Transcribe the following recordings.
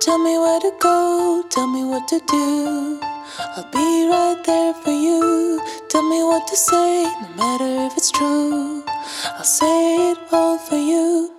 Tell me where to go, tell me what to do. I'll be right there for you. Tell me what to say, no matter if it's true. I'll say it all for you.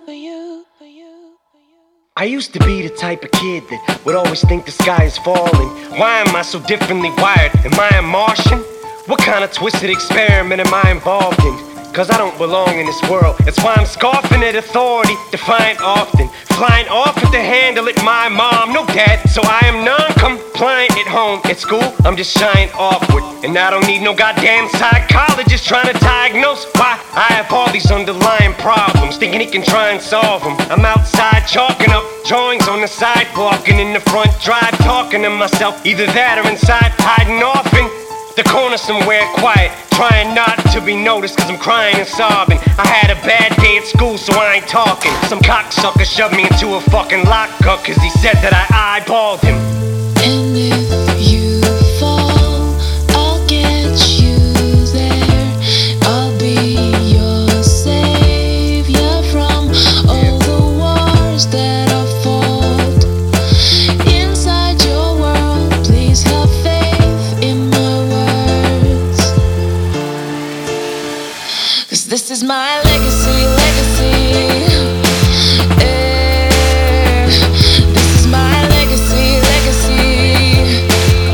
I used to be the type of kid that would always think the sky is falling. Why am I so differently wired? Am I a Martian? What kind of twisted experiment am I involved in? Cause I don't belong in this world. That's why I'm scoffing at authority, defiant often. Flying off at the handle at my mom, no dad. So I am non-compliant at home. At school, I'm just shying awkward. And I don't need no goddamn psychologist trying to diagnose why I have all these underlying problems, thinking he can try and solve them. I'm outside chalking up drawings on the sidewalk, and in the front drive talking to myself. Either that or inside hiding off in the corner somewhere quiet, trying not to be noticed cause I'm crying and sobbing. I had a bad day at school so I ain't talking. Some cocksucker shoved me into a fucking lockup cause he said that I eyeballed him. And if you fall, I'll get you there. I'll be your savior from all the wars that I fought. Inside your world, please have faith in my words. Cause this is my legacy, legacy. This is my legacy, legacy.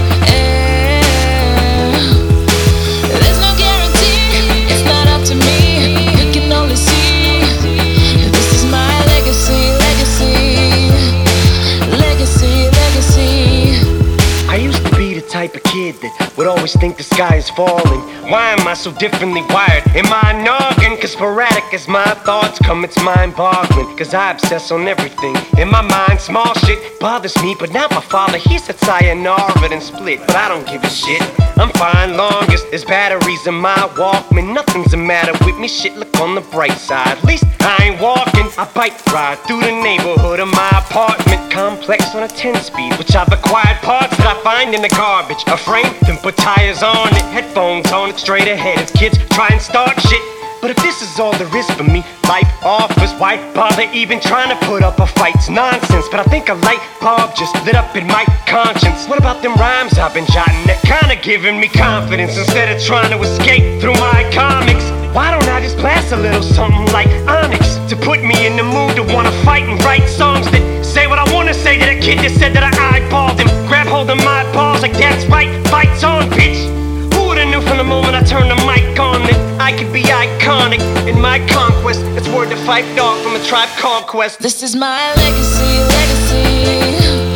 There's no guarantee, it's not up to me. We can only see. This is my legacy, legacy. Legacy, legacy. I used to be the type of kid that would always think the sky is falling. Why am I so differently wired? Am I a noggin? Cause sporadic as my thoughts come, it's mind-boggling. Cause I obsess on everything. In my mind, small shit bothers me, but not my father. He said sayonara and split, but I don't give a shit. I'm fine longest, there's batteries in my Walkman. Nothing's the matter with me, shit, look on the bright side. At least I ain't walking, I bike ride through the neighborhood of my apartment complex on a 10-speed, which I've acquired parts that I find in the garbage. A frame, then put tires on it, headphones on it, straight ahead as kids try and start shit. But if this is all there is for me, life offers, why bother even trying to put up a fight? It's nonsense, but I think a light bulb just lit up in my conscience. What about them rhymes I've been jotting that kinda giving me confidence instead of trying to escape through my comics? Why don't I just blast a little something like Onyx to put me in the mood to wanna fight and write songs that say what I wanna say to that kid that said that I eyeballed him? Grab hold of my balls like that's right, fight's on, bitch. Who would've knew from the moment I turned the mic on that I could be iconic in my conquest? It's word to Phife Dawg from a Tribe Called Quest. This is my legacy, legacy.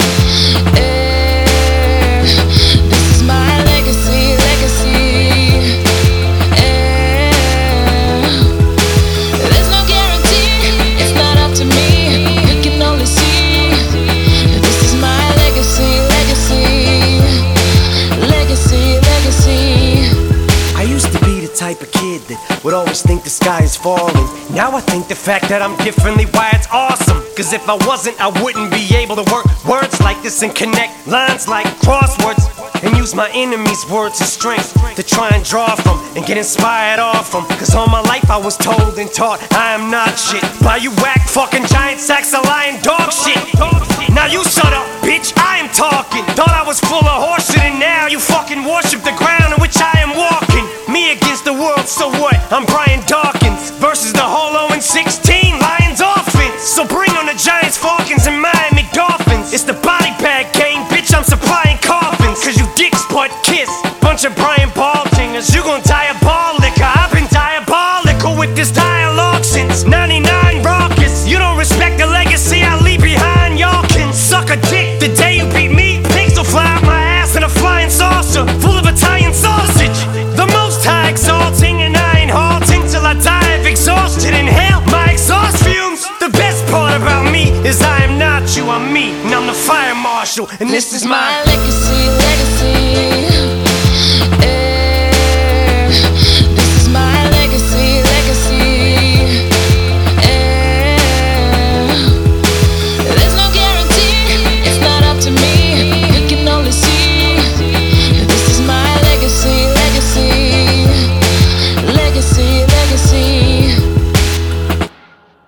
This is my legacy, legacy. There's no guarantee, it's not up to me. We can only see. This is my legacy, legacy. Legacy, legacy. I used to be the type of kid that would always think the sky is falling. Now I think the fact that I'm differently wired's awesome. Cause if I wasn't, I wouldn't be able to work words like this and connect lines like crosswords, and use my enemies' words as strength to try and draw from and get inspired off them. Cause all my life I was told and taught I am not shit by you whack fucking giant sacks of lying dog shit. Now you shut up, bitch, I am talking. Thought I was full of horseshit and now you fucking worship the ground on which I am walking. Me against the world, so what? I'm Brian Dawkins versus the Holo and 16 Lions offense. So bring on the Giants, Falcons, and Miami Dolphins. It's the body bag game, bitch, I'm supplying coffins. Cause you dicks butt kiss, bunch of Brian Baltingers. You gon' diabolical, I've been diabolical with this dialogue since 99 raucous. You don't respect the legacy I leave behind, y'all can suck a dick. The day you beat me, pigs will fly out my ass in a flying saucer full of Italian sausage. The most high exalting, and I ain't halting till I die of exhaustion. Inhale my exhaust fumes. The best part about me is I am not you, I'm me, and I'm the fire marshal, and this is my legacy.